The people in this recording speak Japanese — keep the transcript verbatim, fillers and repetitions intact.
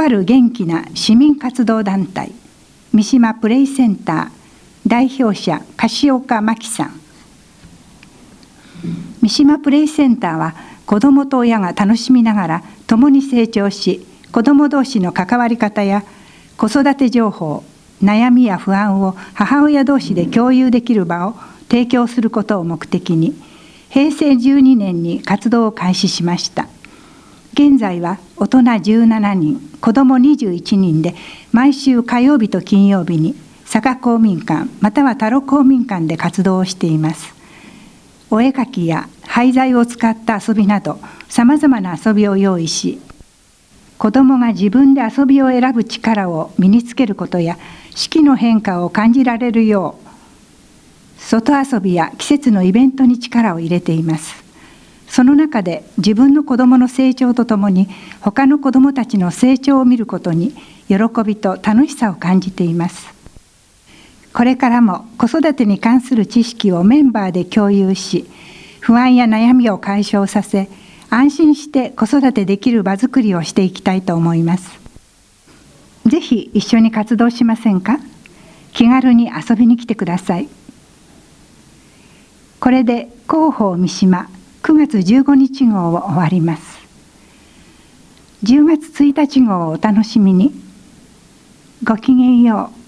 張る元気な市民活動団体三島プレイセンター代表者樫岡真紀さん。三島プレイセンターは子どもと親が楽しみながら共に成長し、子ども同士の関わり方や子育て情報、悩みや不安を母親同士で共有できる場を提供することを目的に、へいせいじゅうにねんに活動を開始しました。現在は大人じゅうななにん、子どもにじゅういちにんで毎週火曜日と金曜日に佐賀公民館または太郎公民館で活動をしています。お絵かきや廃材を使った遊びなどさまざまな遊びを用意し、子どもが自分で遊びを選ぶ力を身につけることや四季の変化を感じられるよう、外遊びや季節のイベントに力を入れています。その中で自分の子どもの成長とともに他の子どもたちの成長を見ることに喜びと楽しさを感じています。これからも子育てに関する知識をメンバーで共有し、不安や悩みを解消させ、安心して子育てできる場づくりをしていきたいと思います。ぜひ一緒に活動しませんか？気軽に遊びに来てください。これで広報三島くがつじゅうごにち号を終わります。じゅうがつついたち号をお楽しみに。ごきげんよう。